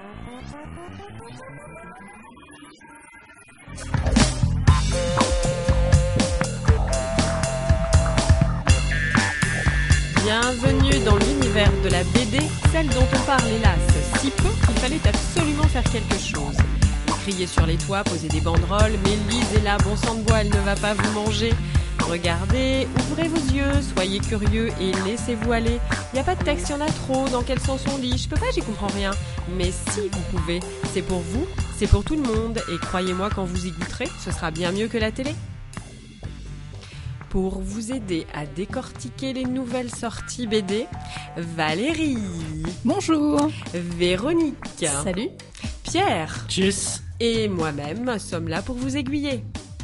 Bienvenue dans l'univers de la BD, celle dont on parle hélas si peu qu'il fallait absolument faire quelque chose. Crier sur les toits, poser des banderoles, mais lisez-la, bon sang de bois, elle ne va pas vous manger. Regardez, ouvrez vos yeux, soyez curieux et laissez-vous aller. Il n'y a pas de texte, il y en a trop, dans quel sens on lit, je peux pas, j'y comprends rien. Mais si vous pouvez, c'est pour vous, c'est pour tout le monde, et croyez-moi, quand vous y goûterez, ce sera bien mieux que la télé. Pour vous aider à décortiquer les nouvelles sorties BD, Valérie. Bonjour. Véronique. Salut. Pierre. Tchuss. Et moi-même sommes là pour vous aiguiller.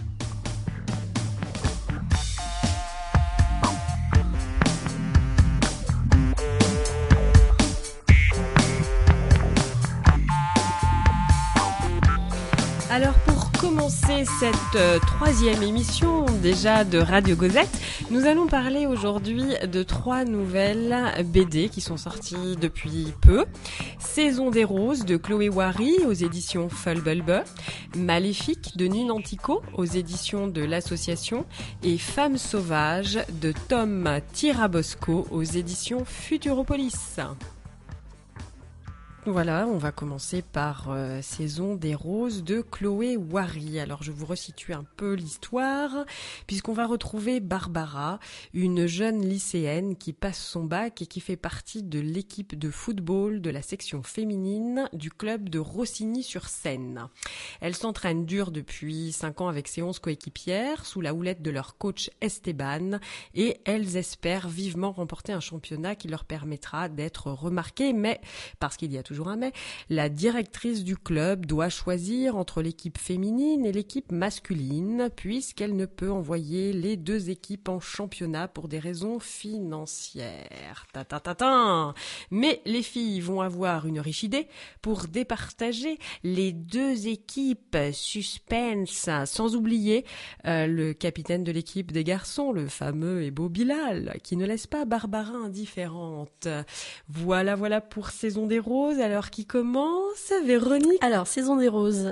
Alors pour commencer cette troisième émission déjà de Radio Gozette, nous allons parler aujourd'hui de 3 nouvelles BD qui sont sorties depuis peu. Saison des Roses de Chloé Wary aux éditions Fulbulbe, Maléfique de Nune Antico aux éditions de l'Association et Femmes sauvages de Tom Tirabosco aux éditions Futuropolis. Voilà, on va commencer par Saison des Roses de Chloé Wary. Alors je vous resitue un peu l'histoire, puisqu'on va retrouver Barbara, une jeune lycéenne qui passe son bac et qui fait partie de l'équipe de football de la section féminine du club de Rossigny-sur-Seine. Elle s'entraîne dur depuis 5 ans avec ses 11 coéquipières, sous la houlette de leur coach Esteban, et elles espèrent vivement remporter un championnat qui leur permettra d'être remarquées, mais, parce qu'il y a toujours un mais, la directrice du club doit choisir entre l'équipe féminine et l'équipe masculine, puisqu'elle ne peut envoyer les 2 équipes en championnat pour des raisons financières. Mais les filles vont avoir une riche idée pour départager les 2 équipes. Suspense, sans oublier le capitaine de l'équipe des garçons, le fameux et beau Bilal, qui ne laisse pas Barbara indifférente. Voilà pour Saison des Roses. Alors, qui commence, Véronique? Alors, Saison des Roses.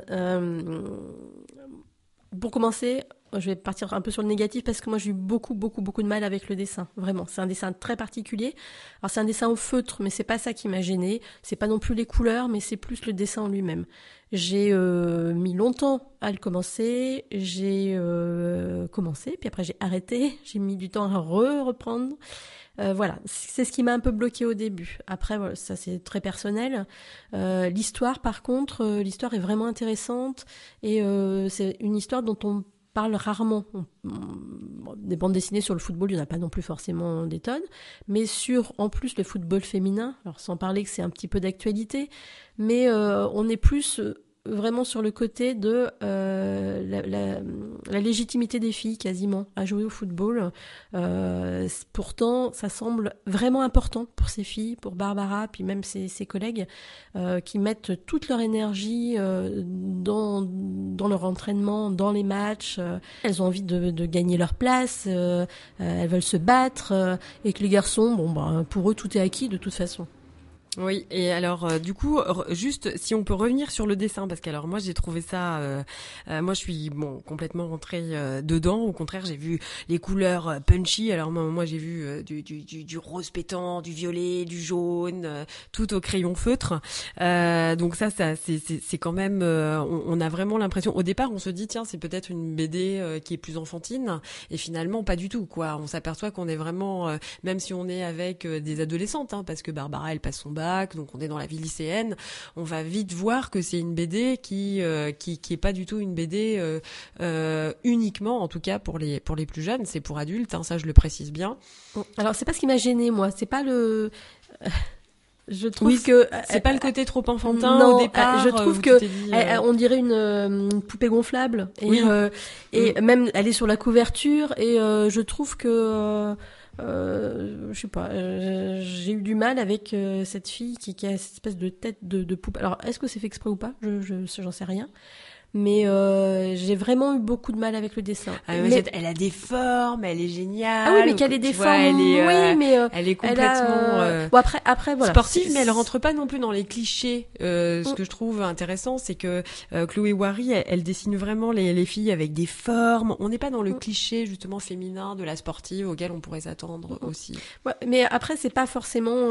Pour commencer, je vais partir un peu sur le négatif parce que moi j'ai eu beaucoup de mal avec le dessin. Vraiment, c'est un dessin très particulier. Alors c'est un dessin au feutre, mais c'est pas ça qui m'a gênée. C'est pas non plus les couleurs, mais c'est plus le dessin en lui-même. J'ai mis longtemps à le commencer. J'ai commencé, puis après j'ai arrêté. J'ai mis du temps à reprendre. Voilà, c'est ce qui m'a un peu bloqué au début. Après, voilà, ça c'est très personnel. L'histoire, par contre, l'histoire est vraiment intéressante et c'est une histoire dont on parle rarement. Des bandes dessinées sur le football, il n'y en a pas non plus forcément des tonnes, mais sur, en plus, le football féminin, alors sans parler que c'est un petit peu d'actualité, mais on est plus vraiment sur le côté de la légitimité des filles quasiment à jouer au football. Pourtant, ça semble vraiment important pour ces filles, pour Barbara, puis même ses collègues qui mettent toute leur énergie dans leur entraînement, dans les matchs. Elles ont envie de gagner leur place, elles veulent se battre, et que les garçons, pour eux, tout est acquis de toute façon. Oui, et alors du coup, juste si on peut revenir sur le dessin, parce qu'alors moi j'ai trouvé ça, moi je suis complètement rentrée dedans. Au contraire, j'ai vu les couleurs punchy. Alors moi j'ai vu du rose pétant, du violet, du jaune, tout au crayon feutre. Donc ça c'est quand même, on a vraiment l'impression. Au départ, on se dit tiens c'est peut-être une BD qui est plus enfantine, et finalement pas du tout quoi. On s'aperçoit qu'on est vraiment, même si on est avec des adolescentes, parce que Barbara elle passe son bac. Donc on est dans la vie lycéenne, on va vite voir que c'est une BD qui est pas du tout une BD uniquement, en tout cas pour les plus jeunes, c'est pour adultes, ça je le précise bien. Alors c'est pas ce qui m'a gênée moi, c'est pas le je trouve que c'est pas le côté trop enfantin au départ. Je trouve que on dirait une poupée gonflable et même elle est sur la couverture et je trouve que je sais pas, j'ai eu du mal avec cette fille qui a cette espèce de tête de poupée. Alors, est-ce que c'est fait exprès ou pas? J'en sais rien. mais j'ai vraiment eu beaucoup de mal avec le dessin. Elle a des formes, elle est géniale. Ah oui, mais qu'elle ait des formes, oui, mais elle est complètement bon, après voilà, sportive, mais elle rentre pas non plus dans les clichés. Ce que je trouve intéressant, c'est que Chloé Wary, elle dessine vraiment les filles avec des formes. On n'est pas dans le cliché justement féminin de la sportive auquel on pourrait s'attendre aussi. Ouais, mais après, c'est pas forcément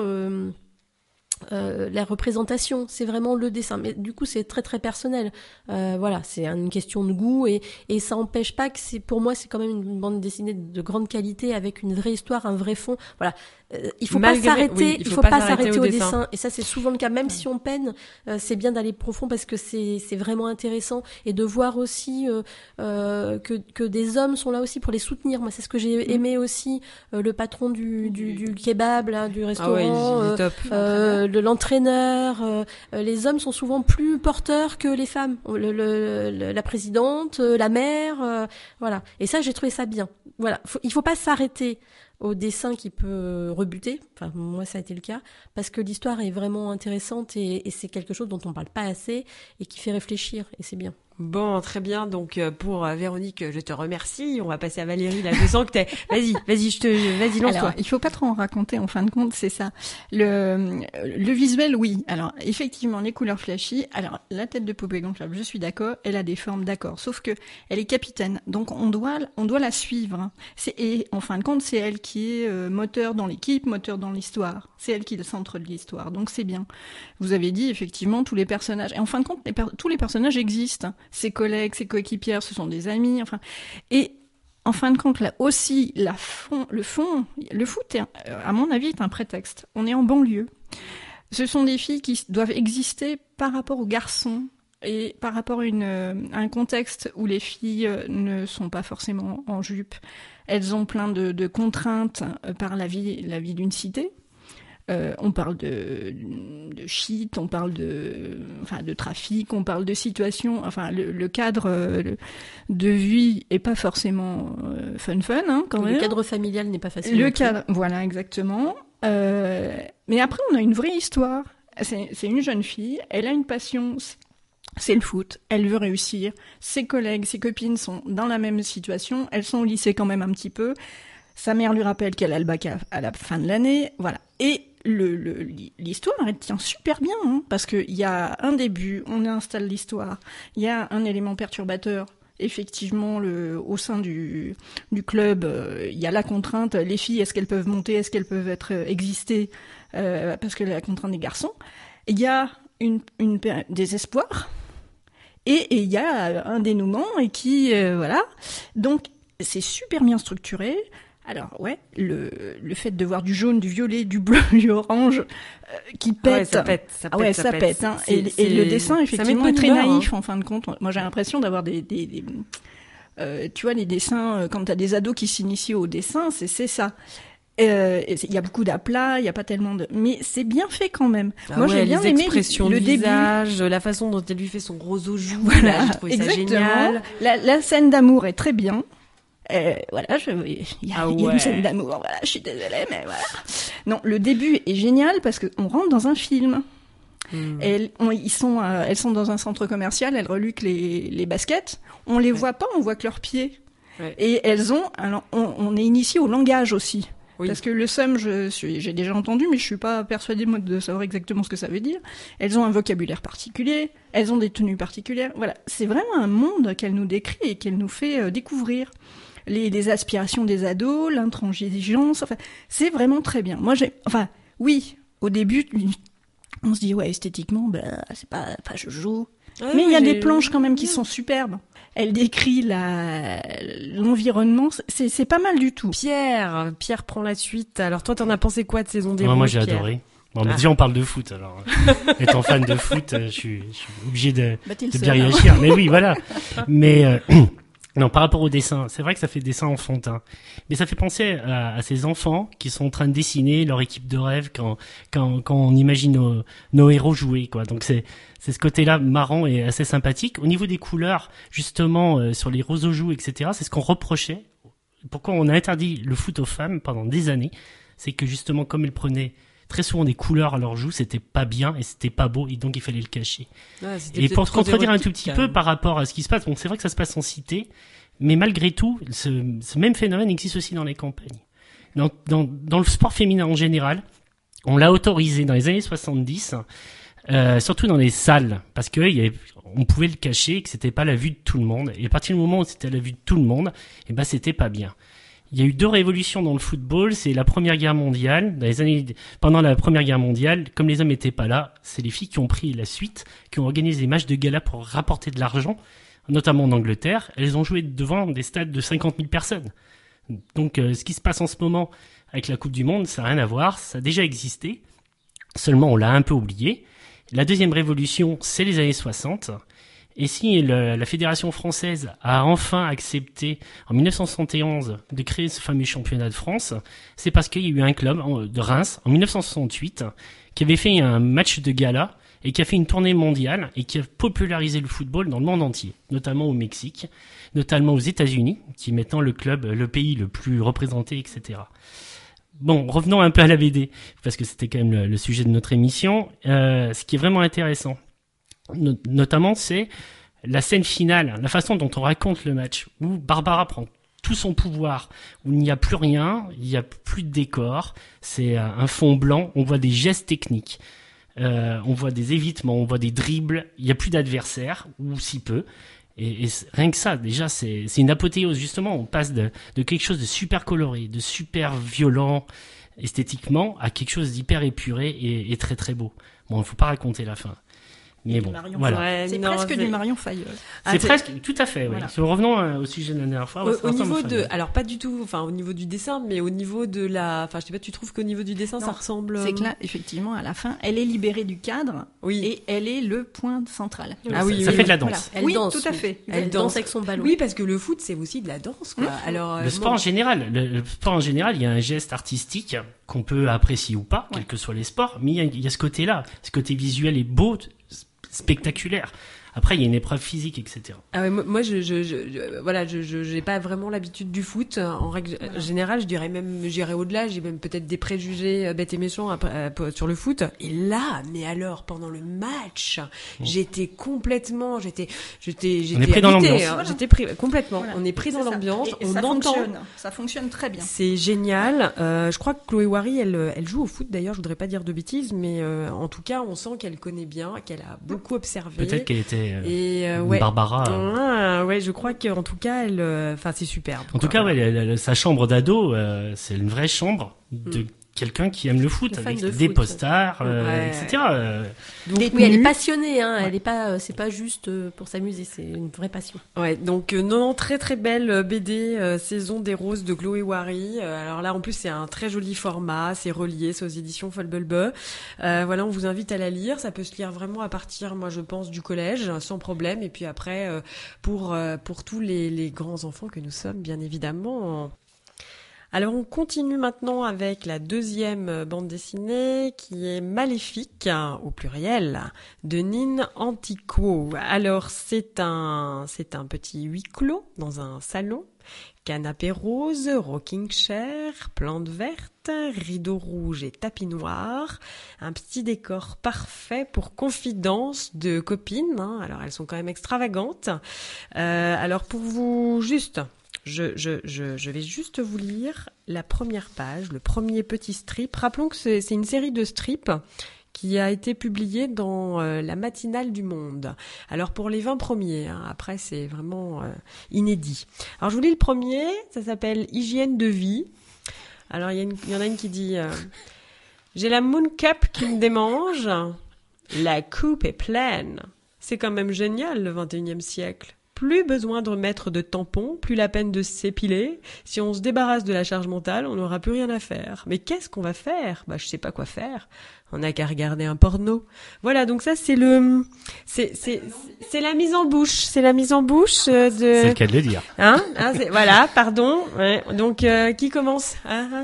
la représentation, c'est vraiment le dessin. Mais du coup, c'est très très personnel. Voilà, c'est une question de goût et ça empêche pas que pour moi, c'est quand même une bande dessinée de grande qualité avec une vraie histoire, un vrai fond. Voilà. Il faut pas s'arrêter, il faut pas s'arrêter au dessin. Et ça, c'est souvent le cas. Même si on peine, c'est bien d'aller profond parce que c'est vraiment intéressant et de voir aussi que des hommes sont là aussi pour les soutenir. Moi, c'est ce que j'ai aimé aussi. Le patron du kebab, là, du restaurant, il est top. de l'entraîneur. Les hommes sont souvent plus porteurs que les femmes. La présidente, la mère, voilà. Et ça, j'ai trouvé ça bien. Voilà. Il faut pas s'arrêter au dessin qui peut rebuter, enfin moi ça a été le cas, parce que l'histoire est vraiment intéressante et c'est quelque chose dont on parle pas assez et qui fait réfléchir, et c'est bien. Bon, très bien. Donc pour Véronique, je te remercie. On va passer à Valérie. Là, je sens que Vas-y, lance-toi. Alors, il faut pas trop en raconter. En fin de compte, c'est ça. Le visuel, oui. Alors, effectivement, les couleurs flashy. Alors, la tête de poupée gonflable, je suis d'accord. Elle a des formes, d'accord. Sauf que elle est capitaine, donc on doit la suivre. Et en fin de compte, c'est elle qui est moteur dans l'équipe, moteur dans l'histoire. C'est elle qui est le centre de l'histoire. Donc c'est bien. Vous avez dit effectivement tous les personnages. Et en fin de compte, tous les personnages existent. Ses collègues, ses coéquipières, ce sont des amis, enfin. Et en fin de compte, là aussi, le foot, à mon avis, est un prétexte. On est en banlieue. Ce sont des filles qui doivent exister par rapport aux garçons et par rapport à un contexte où les filles ne sont pas forcément en jupe. Elles ont plein de contraintes par la vie d'une cité. On parle de shit, on parle de trafic, on parle de situation. Enfin, le cadre de vie est pas forcément fun, hein, quand même. Le cadre familial n'est pas facile. Le cadre, voilà, exactement. Mais après, on a une vraie histoire. C'est une jeune fille, elle a une passion, c'est le foot, elle veut réussir. Ses collègues, ses copines sont dans la même situation, elles sont au lycée quand même un petit peu. Sa mère lui rappelle qu'elle a le bac à la fin de l'année, voilà. Et l'histoire, elle tient super bien, hein, parce qu'il y a un début, on installe l'histoire, il y a un élément perturbateur. Effectivement, au sein du club, il y a la contrainte. Les filles, est-ce qu'elles peuvent monter, est-ce qu'elles peuvent exister, parce que la contrainte des garçons. Il y a des espoirs, et il y a un dénouement, et qui, voilà. Donc, c'est super bien structuré. Alors ouais, le fait de voir du jaune, du violet, du bleu, du orange qui pète, ça pète. Hein. Et le dessin effectivement est très naïf, hein. En fin de compte. Moi j'ai l'impression d'avoir des tu vois, les dessins quand t'as des ados qui s'initient au dessin, c'est ça. Il y a beaucoup d'aplats, il y a pas tellement mais c'est bien fait quand même. Moi j'ai bien aimé le visage, la façon dont elle lui fait son rose aux joues. Voilà, j'ai trouvé exactement. Ça génial. La scène d'amour est très bien. Voilà, il y a une scène d'amour, voilà, je suis désolée, mais voilà. Non, le début est génial parce que on rentre dans un film. Elles sont dans un centre commercial, elles reluquent les baskets. On les voit pas, on voit que leurs pieds. Ouais. Et on est initié au langage aussi. Oui. Parce que le seum, j'ai déjà entendu, mais je suis pas persuadée moi de savoir exactement ce que ça veut dire. Elles ont un vocabulaire particulier, elles ont des tenues particulières. Voilà, c'est vraiment un monde qu'elle nous décrit et qu'elle nous fait découvrir. Les aspirations des ados, l'intransigeance, enfin, c'est vraiment très bien. Moi, oui, au début, on se dit, ouais, esthétiquement, c'est pas joujou. Ouais, mais il y a des planches quand même qui sont superbes. Elle décrit l'environnement, c'est pas mal du tout. Pierre prend la suite. Alors toi, t'en as pensé quoi de Saison des Roses? Moi, j'ai adoré. Bon, déjà, on parle de foot, alors. Étant fan de foot, je suis obligé de bien réagir. Mais oui, voilà. Mais, non, par rapport au dessin, c'est vrai que ça fait dessin enfantin. Mais ça fait penser à ces enfants qui sont en train de dessiner leur équipe de rêve quand on imagine nos héros jouer, quoi. Donc c'est ce côté-là marrant et assez sympathique. Au niveau des couleurs, justement, sur les roses aux joues, etc., c'est ce qu'on reprochait. Pourquoi on a interdit le foot aux femmes pendant des années. C'est que justement, comme elles prenaient très souvent des couleurs à leurs joues, c'était pas bien et c'était pas beau et donc il fallait le cacher. Ouais, et pour se contredire un tout petit peu par rapport à ce qui se passe, bon, c'est vrai que ça se passe en cité, mais malgré tout, ce même phénomène existe aussi dans les campagnes. Dans le sport féminin en général, on l'a autorisé dans les années 70, surtout dans les salles, parce que on pouvait le cacher, que c'était pas la vue de tout le monde. Et à partir du moment où c'était la vue de tout le monde, c'était pas bien. Il y a eu 2 révolutions dans le football. C'est la Première Guerre mondiale. Pendant la Première Guerre mondiale, comme les hommes n'étaient pas là, c'est les filles qui ont pris la suite, qui ont organisé des matchs de gala pour rapporter de l'argent, notamment en Angleterre. Elles ont joué devant des stades de 50 000 personnes. Donc, ce qui se passe en ce moment avec la Coupe du Monde, ça n'a rien à voir. Ça a déjà existé. Seulement, on l'a un peu oublié. La deuxième révolution, c'est les années 60. Et si la Fédération française a enfin accepté, en 1971, de créer ce fameux championnat de France, c'est parce qu'il y a eu un club de Reims, en 1968, qui avait fait un match de gala et qui a fait une tournée mondiale et qui a popularisé le football dans le monde entier, notamment au Mexique, notamment aux États-Unis, qui est maintenant le pays le plus représenté, etc. Bon, revenons un peu à la BD, parce que c'était quand même le sujet de notre émission. Ce qui est vraiment intéressant, notamment, c'est la scène finale, la façon dont on raconte le match, où Barbara prend tout son pouvoir, où il n'y a plus rien, il n'y a plus de décor, c'est un fond blanc, on voit des gestes techniques, on voit des évitements, on voit des dribbles, il n'y a plus d'adversaire, ou si peu. Et rien que ça, déjà, c'est une apothéose. Justement, on passe de quelque chose de super coloré, de super violent esthétiquement, à quelque chose d'hyper épuré et très très beau. Bon, il faut pas raconter la fin. Mais bon, voilà. Ouais, c'est presque du Marion Fayolle. C'est presque, tout à fait, oui. Voilà. Revenons au sujet de la dernière fois. Au niveau alors pas du tout, au niveau du dessin, mais au niveau de je sais pas, tu trouves qu'au niveau du dessin, ça ressemble... C'est que là, effectivement, à la fin, elle est libérée du cadre, oui. Et elle est le point central. Ah oui, ça fait de la danse. Voilà. Elle danse, tout à fait. Elle danse avec son ballon. Oui, parce que le foot, c'est aussi de la danse, quoi. Alors, le sport en général, il y a un geste artistique qu'on peut apprécier ou pas, quels que soient les sports, mais il y a ce côté-là, ce côté visuel est beau, spectaculaire. Après, il y a une épreuve physique, etc. Ah ouais, moi, j'ai pas vraiment l'habitude du foot. En règle générale, j'irais au-delà. J'ai même peut-être des préjugés bêtes et méchants sur le foot. Et là, mais alors, pendant le match, j'étais complètement, j'étais on est pris dans l'ambiance. J'étais pris complètement. Voilà. On est pris dans l'ambiance. Et on ça entend. Ça fonctionne très bien. C'est génial. Je crois que Chloé Wary, elle joue au foot d'ailleurs. Je voudrais pas dire de bêtises, mais en tout cas, on sent qu'elle connaît bien, qu'elle a beaucoup observé. Peut-être qu'elle était Barbara. Ouais, je crois qu'en tout cas, c'est superbe. En tout cas, sa chambre d'ado, c'est une vraie chambre de quelqu'un qui aime le foot, avec des posters, etc. Oui, elle est passionnée, hein. Elle est pas, c'est pas juste pour s'amuser, c'est une vraie passion. Ouais, donc non, très très belle BD Saison des Roses de Chloé Wary. Alors là, en plus, c'est un très joli format, c'est relié, c'est aux éditions Folbelbe. Voilà, on vous invite à la lire. Ça peut se lire vraiment à partir, moi, je pense, du collège, sans problème. Et puis après, pour tous les grands enfants que nous sommes, bien évidemment. Alors on continue maintenant avec la deuxième bande dessinée qui est Maléfique, au pluriel, de Nin Antiquo. Alors c'est un petit huis clos dans un salon, canapé rose, rocking chair, plantes vertes, rideaux rouges et tapis noirs, un petit décor parfait pour confidence de copines, hein. Alors elles sont quand même extravagantes. Alors pour vous juste... Je vais juste vous lire la première page, le premier petit strip. Rappelons que c'est une série de strips qui a été publiée dans la matinale du Monde. Alors pour les 20 premiers, hein, après c'est vraiment inédit. Alors je vous lis le premier, ça s'appelle Hygiène de vie. Alors il y en a une qui dit j'ai la Moon Cup qui me démange, la coupe est pleine. C'est quand même génial le 21e siècle. Plus besoin de remettre de tampons, plus la peine de s'épiler. Si on se débarrasse de la charge mentale, on n'aura plus rien à faire. Mais qu'est-ce qu'on va faire ? Je sais pas quoi faire. On n'a qu'à regarder un porno. Voilà, donc ça c'est c'est la mise en bouche. C'est la mise en bouche de... C'est le cas de le dire. Voilà, pardon. Ouais. Donc qui commence ?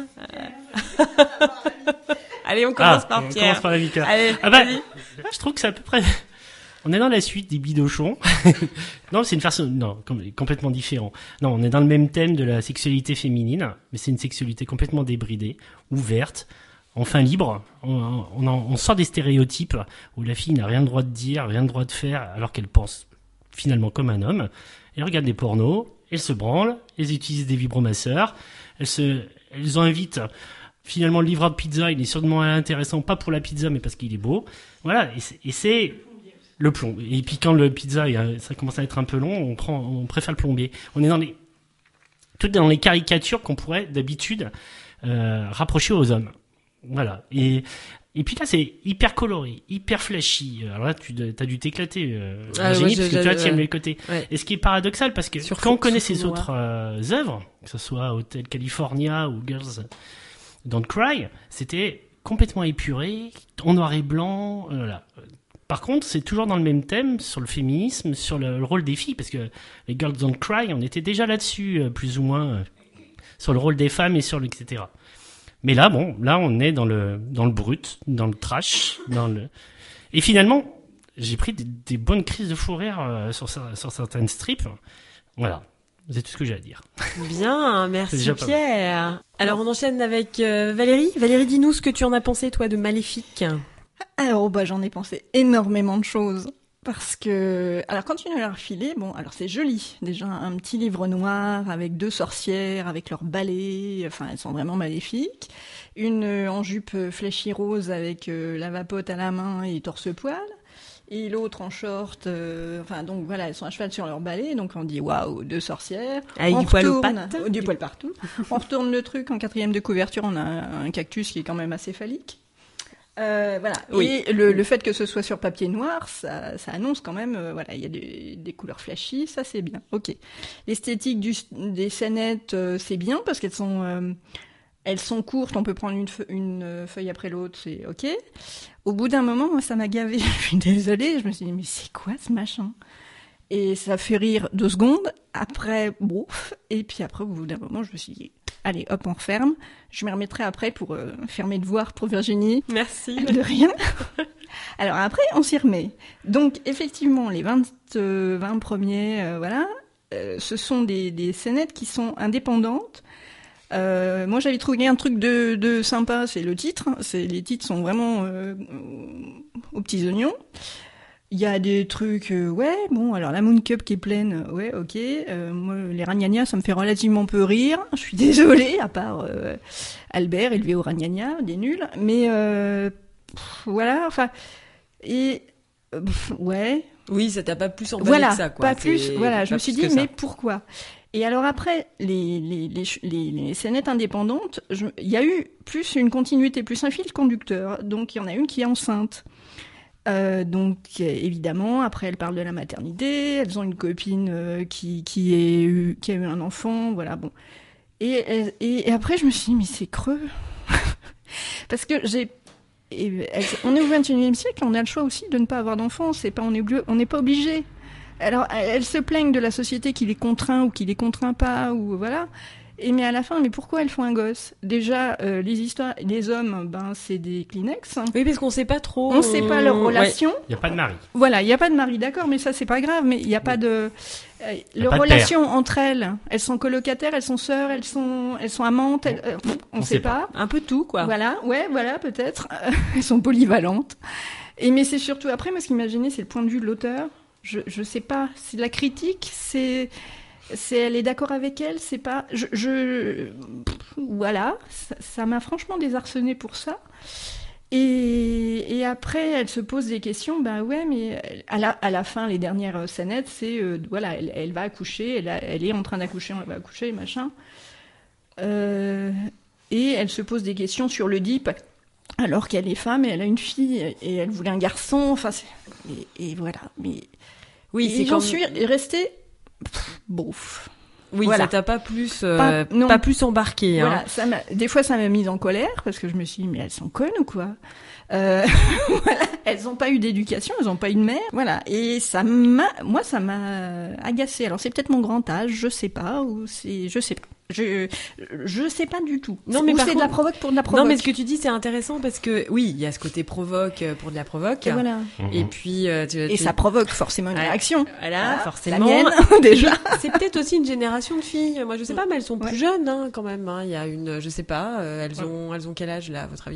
Allez, on commence par Pierre. On commence par la Vika. Allez, je trouve que c'est à peu près... On est dans la suite des bidochons. Non, c'est une façon, non, complètement différent. Non, on est dans le même thème de la sexualité féminine, mais c'est une sexualité complètement débridée, ouverte. enfin libre. On sort des stéréotypes où la fille n'a rien de droit de dire, rien de droit de faire, alors qu'elle pense finalement comme un homme. Elle regarde des pornos, elle se branle, elles utilisent des vibromasseurs, elles en invitent. Finalement, le livreur de pizza, il est sûrement intéressant, pas pour la pizza, mais parce qu'il est beau. Voilà, et c'est le plomb. Et puis quand le pizza, ça commence à être un peu long, on préfère le plombier. On est tout dans les caricatures qu'on pourrait d'habitude rapprocher aux hommes. Voilà. Et puis là, c'est hyper coloré, hyper flashy. Alors là, t'as dû t'éclater, Virginie, parce que toi, tu aimes les côtés. Ouais. Et ce qui est paradoxal, parce que quand on connaît ses autres œuvres, que ce soit Hotel California ou Girls Don't Cry, c'était complètement épuré, en noir et blanc. Voilà. Par contre, c'est toujours dans le même thème, sur le féminisme, sur le rôle des filles, parce que les Girls Don't Cry, on était déjà là-dessus, plus ou moins, sur le rôle des femmes et sur etc. Mais là, on est dans le brut, dans le trash, et finalement, j'ai pris des bonnes crises de fou rire sur certaines strips. Voilà. C'est tout ce que j'ai à dire. Bien, merci Pierre. Alors on enchaîne avec Valérie. Valérie, dis-nous ce que tu en as pensé, toi, de Maléfique. Alors, j'en ai pensé énormément de choses. Parce que, alors quand tu nous l'as refilé, alors c'est joli. Déjà, un petit livre noir avec 2 sorcières, avec leur balai, enfin, elles sont vraiment maléfiques. Une en jupe flashy rose avec la vapote à la main et torse-poil. Et l'autre en short, donc voilà, elles sont à cheval sur leur balai, donc on dit waouh, 2 sorcières. Avec du poil aux pattes. Du poil partout. On retourne le truc, en 4e de couverture, on a un cactus qui est quand même assez phallique. Voilà. Oui. Et le fait que ce soit sur papier noir, ça annonce quand même, il y a des couleurs flashy, ça c'est bien. Ok. L'esthétique des scénettes, c'est bien parce qu'elles sont courtes, on peut prendre une feuille après l'autre, c'est ok. Au bout d'un moment, moi ça m'a gavé, je suis désolée, je me suis dit mais c'est quoi ce machin ? Et ça fait rire 2 secondes, après, et puis après, au bout d'un moment, je me suis dit, allez, hop, on referme. Je me remettrai après pour faire mes devoirs pour Virginie. Merci. De rien. Alors après, on s'y remet. Donc, effectivement, les 20 premiers, ce sont des scénettes qui sont indépendantes. Moi, j'avais trouvé un truc de sympa, c'est le titre. Les titres sont vraiment aux petits oignons. Il y a des trucs, alors la Moon Cup qui est pleine, ouais, ok. Moi, les ragnagnas, ça me fait relativement peu rire. Je suis désolée, à part Albert, élevé au ragnagna, des nuls. Mais voilà, enfin, et ouais. Oui, ça t'a pas plus emballé que ça, quoi. Pas plus. Voilà, je me suis dit, mais pourquoi ? Et alors après, les scénettes indépendantes, il y a eu plus une continuité, plus un fil conducteur. Donc il y en a une qui est enceinte. Donc évidemment, après elle parle de la maternité, elles ont une copine qui a eu un enfant, voilà, bon. Et après je me suis dit mais c'est creux. Parce que on est au XXIe siècle, on a le choix aussi de ne pas avoir d'enfants, on n'est pas obligé. Alors elles se plaignent de la société qui les contraint ou qui les contraint pas, ou voilà. Mais à la fin, mais pourquoi elles font un gosse ? Déjà, les histoires, les hommes, c'est des Kleenex. Oui, parce qu'on sait pas trop. On sait pas leur relation. Il y a pas de mari. Voilà, il y a pas de mari, d'accord, mais ça c'est pas grave. Mais il y a pas de leur relation entre elles. Elles sont colocataires, elles sont sœurs, elles sont amantes. On sait pas. Un peu tout, quoi. Voilà, voilà, peut-être. Elles sont polyvalentes. Mais c'est surtout après, moi, ce qui m'a gêné, c'est le point de vue de l'auteur. Je sais pas. C'est de la critique. Elle est d'accord avec elle, c'est pas... Voilà, ça m'a franchement désarçonné pour ça. Et après, elle se pose des questions, mais à la fin, les dernières scénettes, c'est, elle va accoucher, elle est en train d'accoucher, elle va accoucher, machin. Et elle se pose des questions sur l'Oedipe, alors qu'elle est femme et elle a une fille, et elle voulait un garçon, enfin, et voilà. Mais, oui, c'est j'en suis restée... Bouf. Oui, voilà. Ça t'a pas plus, pas plus embarqué. Voilà, des fois ça m'a mise en colère parce que je me suis dit mais elles sont connes ou quoi ? Voilà, elles ont pas eu d'éducation, elles ont pas eu de mère, voilà. Et ça m'a agacée. Alors c'est peut-être mon grand âge, je sais pas, ou je sais pas. Je sais pas du tout. Non, mais c'est de la provoque pour de la provoque. Non, mais ce que tu dis, c'est intéressant parce que, oui, il y a ce côté provoque pour de la provoque. Et voilà. Et puis, et ça provoque forcément une réaction. Voilà, forcément. La mienne, déjà. C'est peut-être aussi une génération de filles. Moi, je sais pas, mais elles sont plus jeunes, quand même. Il y a je sais pas, elles ont quel âge, là, à votre avis?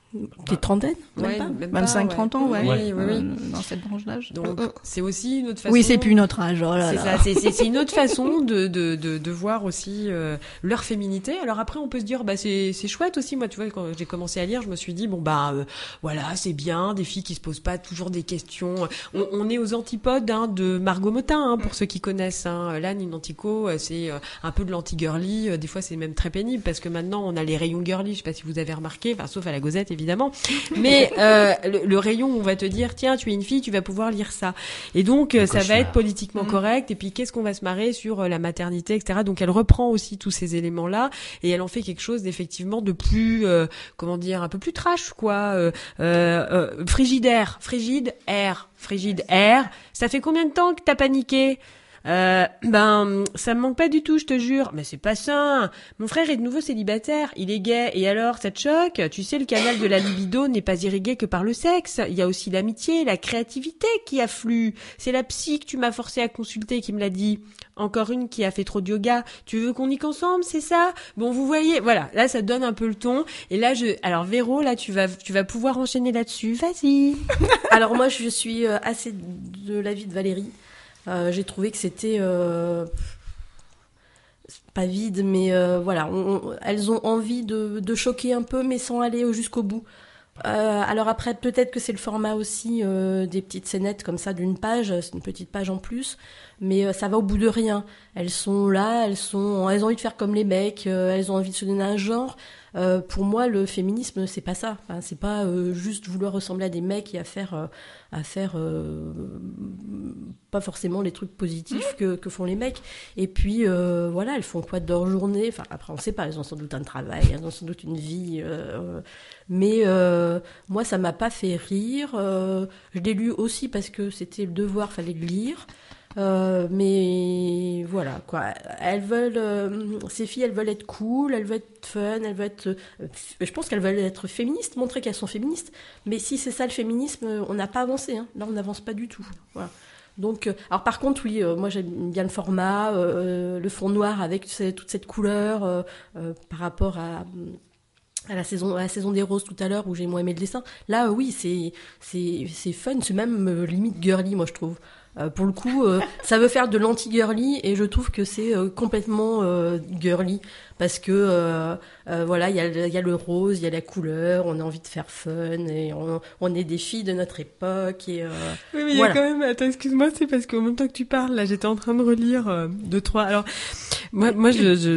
Des trentaines, ouais, même 25-30 ans, oui. Dans cette branche d'âge. Donc, c'est aussi une autre façon. Oui, c'est plus notre âge. Oh là c'est là. ça, c'est une autre façon de voir aussi leur féminité. Alors après, on peut se dire, c'est chouette aussi. Moi, tu vois, quand j'ai commencé à lire, je me suis dit, voilà, c'est bien, des filles qui se posent pas toujours des questions. On est aux antipodes de Margot Motin, pour ceux qui connaissent. Là, Nina Antico, c'est un peu de l'anti-girly. Des fois, c'est même très pénible parce que maintenant, on a les rayons girly. Je sais pas si vous avez remarqué, sauf à la Gazette, évidemment. Mais le rayon où on va te dire, tiens, tu es une fille, tu vas pouvoir lire ça. Et donc, ça va être politiquement correct. Et puis, qu'est-ce qu'on va se marrer sur la maternité, etc. Donc, elle reprend aussi tous ces éléments-là et elle en fait quelque chose d'effectivement de plus, un peu plus trash, quoi. Frigide air. Ça fait combien de temps que t'as paniqué? Ça me manque pas du tout, je te jure. Mais c'est pas ça. Mon frère est de nouveau célibataire, il est gay. Et alors, ça te choque? Tu sais, le canal de la libido n'est pas irrigué que par le sexe. Il y a aussi l'amitié, la créativité qui afflue. C'est la psy que tu m'as forcé à consulter qui me l'a dit. Encore une qui a fait trop de yoga. Tu veux qu'on y qu'ensemble, c'est ça? Bon, vous voyez, voilà. Là, ça donne un peu le ton. Et là, alors Véro, là, tu vas pouvoir enchaîner là-dessus. Vas-y. Alors moi, je suis assez de l'avis de Valérie. J'ai trouvé que c'était pas vide, mais voilà, elles ont envie de choquer un peu, mais sans aller jusqu'au bout. Alors après, peut-être que c'est le format aussi des petites scénettes comme ça d'une page, c'est une petite page en plus, mais ça va au bout de rien. Elles sont là, elles ont envie de faire comme les mecs, elles ont envie de se donner un genre. Pour moi, le féminisme, c'est pas ça. Enfin, c'est pas juste vouloir ressembler à des mecs et à faire pas forcément les trucs positifs que font les mecs. Et puis voilà, elles font quoi de leur journée? Enfin, après, on sait pas. Elles ont sans doute un travail, elles ont sans doute une vie. Mais moi, ça m'a pas fait rire. Je l'ai lu aussi parce que c'était le devoir, fallait le lire. Mais voilà quoi, elles veulent ces filles, elles veulent être cool, elles veulent être fun, elles veulent être je pense qu'elles veulent être féministes, montrer qu'elles sont féministes. Mais si c'est ça le féminisme, on n'a pas avancé, là on n'avance pas du tout. Voilà. Donc alors par contre oui, moi j'aime bien le format, le fond noir avec toute cette couleur par rapport à la saison des roses tout à l'heure où j'ai moins aimé le dessin. Là oui, c'est fun, c'est même limite girly moi je trouve. Pour le coup, ça veut faire de l'anti-girly et je trouve que c'est complètement girly parce que voilà, il y a le rose, il y a la couleur, on a envie de faire fun et on est des filles de notre époque et oui, mais il voilà. y a quand même, attends, excuse-moi, c'est parce qu'en même temps que tu parles, là, j'étais en train de relire 2-3. Alors moi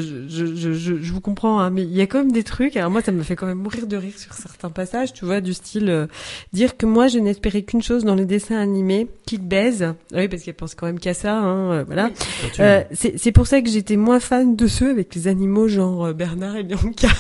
je vous comprends, mais il y a quand même des trucs. Alors moi, ça me fait quand même mourir de rire sur certains passages, tu vois, du style dire que moi je n'espérais qu'une chose dans les dessins animés, qu'ils baisent. Oui, parce qu'elle pense quand même qu'à ça, voilà. Oui, c'est pour ça que j'étais moins fan de ceux avec les animaux genre Bernard et Bianca.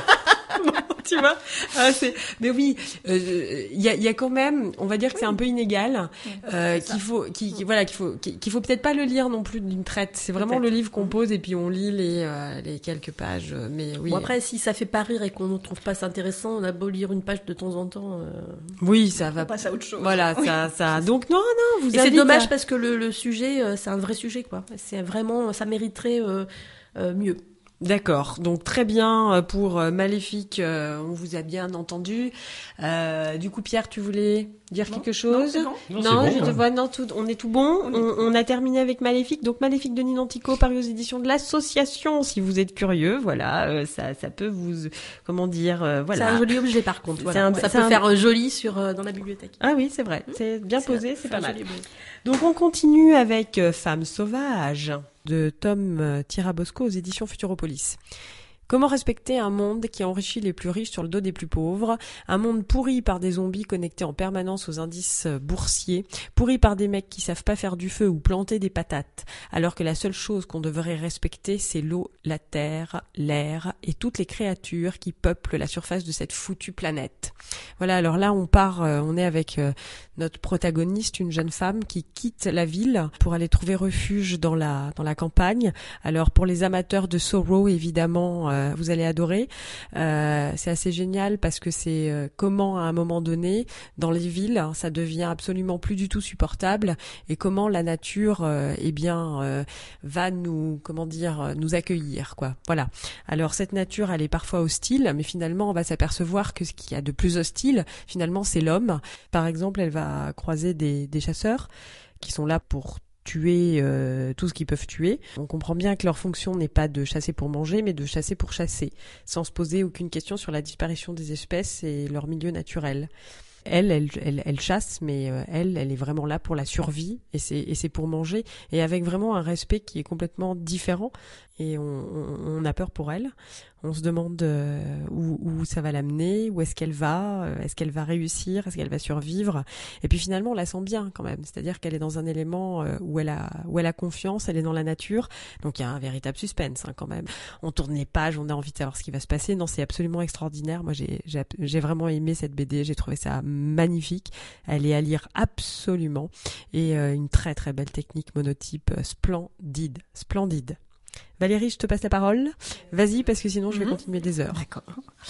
Tu vois, mais oui, il y a quand même, on va dire que c'est un peu inégal, qu'il faut peut-être pas le lire non plus d'une traite. C'est vraiment le livre qu'on pose et puis on lit les quelques pages. Mais oui. Bon après, si ça fait pas rire et qu'on ne trouve pas ça intéressant, on a beau lire une page de temps en temps. Oui, ça va. On passe à autre chose. Voilà, ça. Donc non, vous. Et c'est dommage parce que le sujet, c'est un vrai sujet quoi. C'est vraiment, ça mériterait mieux. D'accord, donc très bien pour Maléfique, on vous a bien entendu. Du coup, Pierre, tu voulais dire quelque chose? Non, je te vois, on est tout bon. On a terminé avec Maléfique. Donc Maléfique de Nina Antico, paru aux éditions de l'Association. Si vous êtes curieux, voilà, ça peut vous, comment dire, voilà. C'est un joli objet par contre. Voilà. Ça peut faire joli dans la bibliothèque. Ah oui, c'est vrai. C'est bien posé, c'est pas mal. Donc on continue avec Femme sauvage de Tom Tirabosco aux éditions Futuropolis. Comment respecter un monde qui enrichit les plus riches sur le dos des plus pauvres, un monde pourri par des zombies connectés en permanence aux indices boursiers, pourri par des mecs qui savent pas faire du feu ou planter des patates, alors que la seule chose qu'on devrait respecter, c'est l'eau, la terre, l'air et toutes les créatures qui peuplent la surface de cette foutue planète. Voilà, alors là on est avec notre protagoniste, une jeune femme qui quitte la ville pour aller trouver refuge dans la campagne. Alors pour les amateurs de Sorrow, évidemment, vous allez adorer. C'est assez génial parce que c'est comment à un moment donné, dans les villes, ça devient absolument plus du tout supportable et comment la nature, va nous accueillir, quoi. Voilà. Alors cette nature, elle est parfois hostile, mais finalement, on va s'apercevoir que ce qu'il y a de plus hostile, finalement, c'est l'homme. Par exemple, elle va croiser des chasseurs qui sont là pour tuer tout ce qu'ils peuvent tuer. On comprend bien que leur fonction n'est pas de chasser pour manger, mais de chasser pour chasser, sans se poser aucune question sur la disparition des espèces et leur milieu naturel. Elle chasse, mais elle est vraiment là pour la survie et c'est pour manger et avec vraiment un respect qui est complètement différent et on a peur pour elle. On se demande où ça va l'amener, où est-ce qu'elle va réussir, est-ce qu'elle va survivre. Et puis finalement, on la sent bien quand même, c'est-à-dire qu'elle est dans un élément où elle a confiance, elle est dans la nature. Donc il y a un véritable suspense quand même. On tourne les pages, on a envie de savoir ce qui va se passer. Non, c'est absolument extraordinaire. Moi, j'ai vraiment aimé cette BD, j'ai trouvé ça magnifique. Elle est à lire absolument et une très très belle technique monotype splendide. Valérie, je te passe la parole. Vas-y, parce que sinon je vais continuer des heures. D'accord.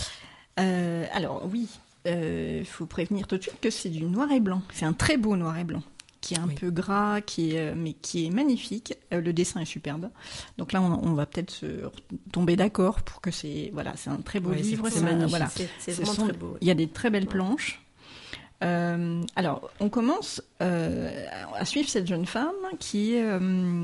Alors oui, faut prévenir tout de suite que c'est du noir et blanc. C'est un très beau noir et blanc, qui est un peu gras, mais qui est magnifique. Le dessin est superbe. Donc là, on va peut-être se tomber d'accord pour que c'est un très beau livre. C'est magnifique. Voilà. C'est vraiment très beau. Il y a des très belles planches. Alors, on commence à suivre cette jeune femme qui est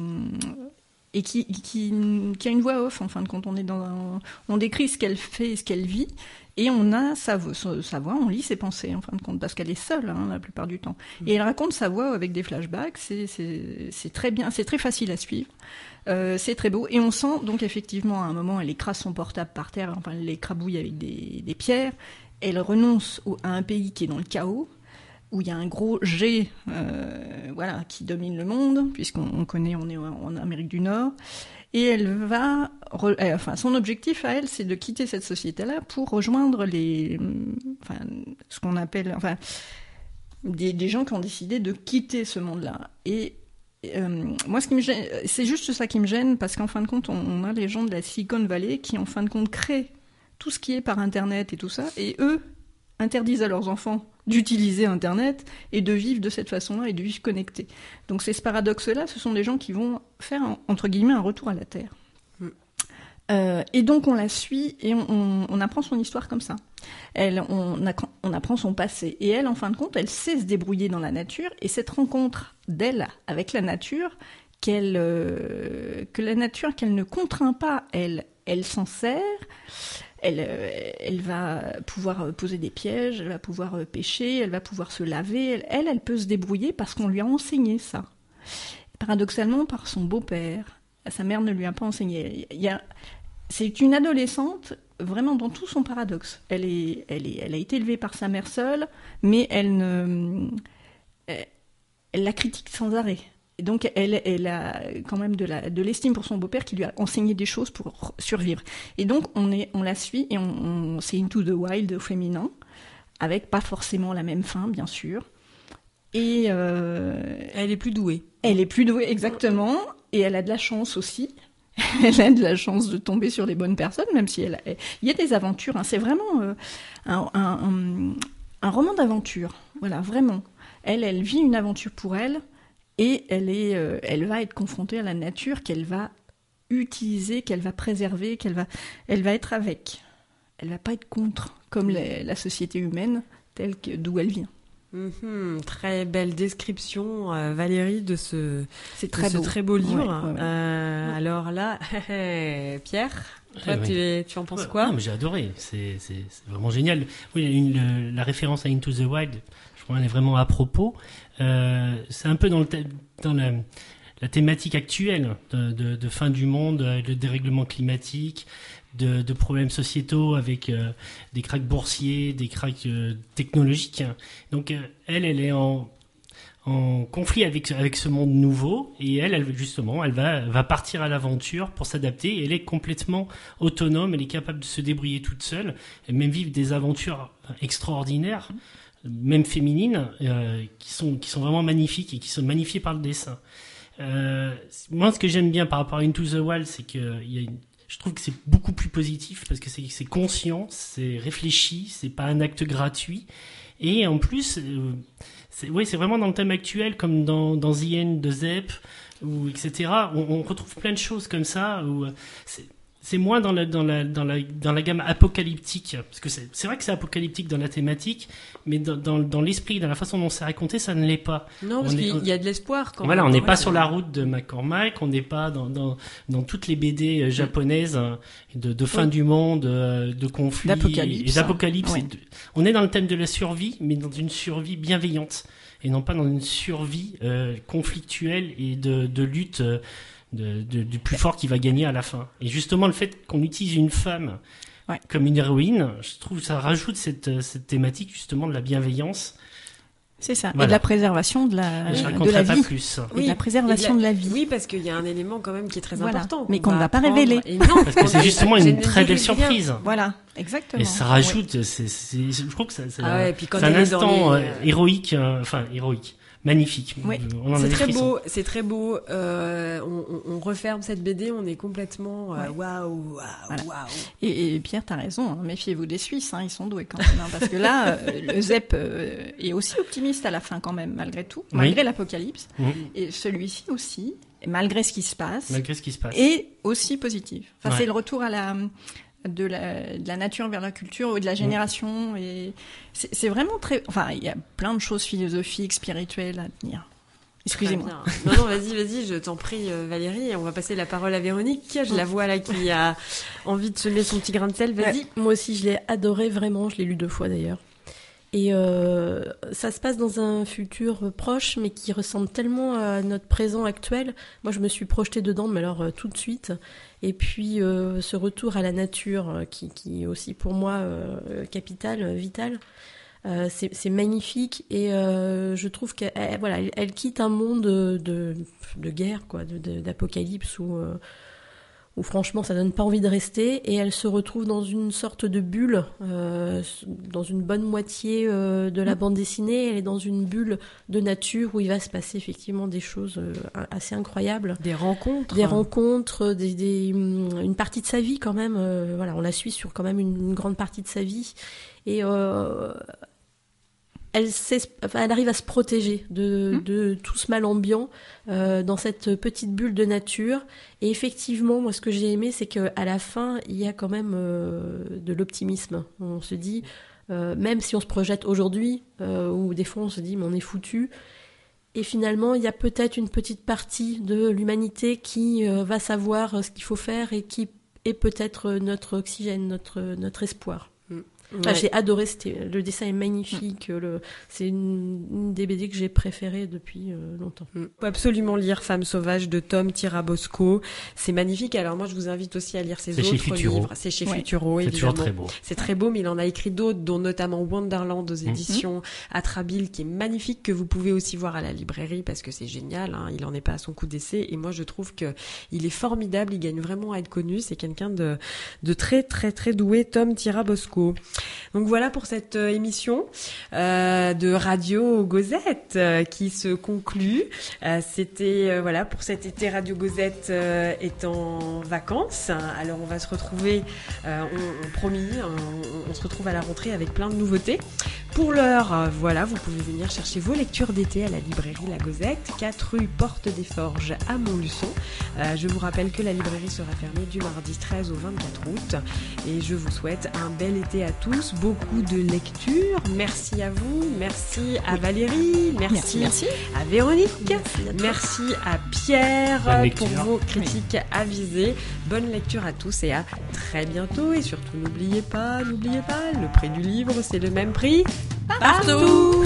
et qui a une voix off. En fin de compte, on décrit ce qu'elle fait et ce qu'elle vit, et on a sa voix, on lit ses pensées en fin de compte, parce qu'elle est seule la plupart du temps. Et elle raconte sa voix avec des flashbacks. C'est très bien, c'est très facile à suivre. C'est très beau, et on sent donc effectivement à un moment, elle écrase son portable par terre, enfin elle l'écrabouille avec des pierres. Elle renonce à un pays qui est dans le chaos, où il y a un gros jet qui domine le monde, puisqu'on connaît, on est en Amérique du Nord. Et elle va... son objectif à elle, c'est de quitter cette société-là pour rejoindre ce qu'on appelle... des gens qui ont décidé de quitter ce monde-là. Et moi, ce qui me gêne, c'est juste ça qui me gêne, parce qu'en fin de compte, on a les gens de la Silicon Valley qui, en fin de compte, créent tout ce qui est par Internet et tout ça, et eux interdisent à leurs enfants d'utiliser Internet et de vivre de cette façon-là et de vivre connectés. Donc c'est ce paradoxe-là, ce sont des gens qui vont faire, entre guillemets, un retour à la Terre. Et donc on la suit et on apprend son histoire comme ça. On apprend son passé. Et elle, en fin de compte, elle sait se débrouiller dans la nature, et cette rencontre d'elle avec la nature, que la nature qu'elle ne contraint pas, elle s'en sert. Elle va pouvoir poser des pièges, elle va pouvoir pêcher, elle va pouvoir se laver. Elle peut se débrouiller parce qu'on lui a enseigné ça. Paradoxalement, par son beau-père, sa mère ne lui a pas enseigné. C'est une adolescente vraiment dans tout son paradoxe. Elle a été élevée par sa mère seule, mais elle la critique sans arrêt. Et donc, elle a quand même de l'estime pour son beau-père qui lui a enseigné des choses pour survivre. Et donc, on la suit, et c'est Into the Wild au féminin, avec pas forcément la même fin, bien sûr. Et elle est plus douée. Elle est plus douée, exactement. Et elle a de la chance aussi. Elle a de la chance de tomber sur les bonnes personnes, même si il y a des aventures. C'est vraiment un roman d'aventure. Voilà, vraiment. Elle vit une aventure pour elle. Et elle va être confrontée à la nature qu'elle va utiliser, qu'elle va préserver, elle va être avec. Elle va pas être contre, comme la société humaine d'où elle vient. Très belle description, Valérie, de ce très beau livre. Ouais. Alors là, Pierre, toi, tu en penses quoi ? Mais j'ai adoré, c'est vraiment génial. Oui, la référence à Into the Wild, je crois qu'elle est vraiment à propos. C'est un peu dans la thématique actuelle de fin du monde, le dérèglement climatique, de problèmes sociétaux avec des cracks boursiers, des cracks technologiques. Donc elle est en conflit avec ce monde nouveau, et elle justement, elle va partir à l'aventure pour s'adapter. Elle est complètement autonome, elle est capable de se débrouiller toute seule, et même vivre des aventures extraordinaires. même féminines, qui sont vraiment magnifiques et qui sont magnifiées par le dessin. Moi, ce que j'aime bien par rapport à Into the Wild, c'est que je trouve que c'est beaucoup plus positif parce que c'est conscient, c'est réfléchi, c'est pas un acte gratuit. Et en plus, c'est vraiment dans le thème actuel, comme dans The End de Zep, ou etc. On retrouve plein de choses comme ça, où c'est moins dans la gamme apocalyptique, parce que c'est vrai que c'est apocalyptique dans la thématique, mais dans l'esprit, dans la façon dont c'est raconté, ça ne l'est pas. Non, parce qu'il y a de l'espoir quand voilà, même. on n'est pas sur la route de McCormack, on n'est pas dans toutes les BD japonaises de fin du monde, de conflits d'apocalypse. Et d'apocalypse. Ouais. On est dans le thème de la survie, mais dans une survie bienveillante, et non pas dans une survie conflictuelle et de lutte. Du plus fort qui va gagner à la fin. Et justement, le fait qu'on utilise une femme comme une héroïne, je trouve que ça rajoute cette thématique justement de la bienveillance. C'est ça, voilà. Et de la préservation de la vie. Plus. Oui, de la préservation de la vie. Oui, parce qu'il y a un élément quand même qui est très important. Mais qu'on ne va pas révéler. Et non, parce que c'est justement une très belle surprise. Voilà, exactement. Et ça rajoute, je trouve que c'est un instant héroïque. Magnifique. Oui. C'est très beau. On referme cette BD, on est complètement waouh. Et Pierre, t'as raison. Méfiez-vous des Suisses, ils sont doués quand même. Parce que là, le Zep est aussi optimiste à la fin quand même, malgré tout, malgré l'apocalypse. Et celui-ci aussi, malgré ce qui se passe. Et aussi positif. Enfin, c'est le retour à de la nature vers la culture ou de la génération et c'est vraiment très, enfin il y a plein de choses philosophiques, spirituelles à tenir. Excusez-moi. Non, vas-y, je t'en prie Valérie, on va passer la parole à Véronique. Je la vois là qui a envie de semer son petit grain de sel, vas-y. Moi aussi je l'ai adoré vraiment, je l'ai lu 2 fois d'ailleurs. Et ça se passe dans un futur proche, mais qui ressemble tellement à notre présent actuel. Moi, je me suis projetée dedans, mais alors tout de suite. Et puis, ce retour à la nature, qui est aussi pour moi capital, vital, c'est magnifique. Et je trouve qu'elle quitte un monde de guerre, quoi, d'apocalypse où franchement ça donne pas envie de rester, et elle se retrouve dans une sorte de bulle, dans une bonne moitié de la bande dessinée. Elle est dans une bulle de nature où il va se passer effectivement des choses assez incroyables. Des rencontres, une partie de sa vie quand même. On la suit sur quand même une grande partie de sa vie, et elle arrive à se protéger de tout ce mal ambiant dans cette petite bulle de nature. Et effectivement, moi, ce que j'ai aimé, c'est qu'à la fin, il y a quand même de l'optimisme. On se dit, même si on se projette aujourd'hui, ou des fois on se dit, mais on est foutu. Et finalement, il y a peut-être une petite partie de l'humanité qui va savoir ce qu'il faut faire et qui est peut-être notre oxygène, notre espoir. Enfin, j'ai adoré, le dessin est magnifique, c'est une des BD que j'ai préférées depuis longtemps. Faut absolument lire Femme sauvage de Tom Tirabosco, c'est magnifique. Alors moi je vous invite aussi à lire ses autres livres. C'est chez Futuro, évidemment. C'est toujours très beau. C'est très beau, mais il en a écrit d'autres, dont notamment Wonderland aux éditions Atrabile, qui est magnifique, que vous pouvez aussi voir à la librairie parce que c'est génial, il en est pas à son coup d'essai, et moi je trouve que il est formidable, il gagne vraiment à être connu, c'est quelqu'un de très très très doué, Tom Tirabosco. Donc voilà pour cette émission de Radio Gozette qui se conclut. C'était pour cet été. Radio Gozette est en vacances. Alors on va se retrouver, on se retrouve à la rentrée avec plein de nouveautés. Pour l'heure, vous pouvez venir chercher vos lectures d'été à la librairie La Gozette, 4 rue Porte des Forges à Montluçon. Je vous rappelle que la librairie sera fermée du mardi 13 au 24 août. Et je vous souhaite un bel été à tous, beaucoup de lecture. Merci à vous, merci à Valérie, merci à Véronique, merci à Pierre pour vos critiques avisées. Bonne lecture à tous et à très bientôt. Et surtout, n'oubliez pas, le prix du livre, c'est le même prix partout.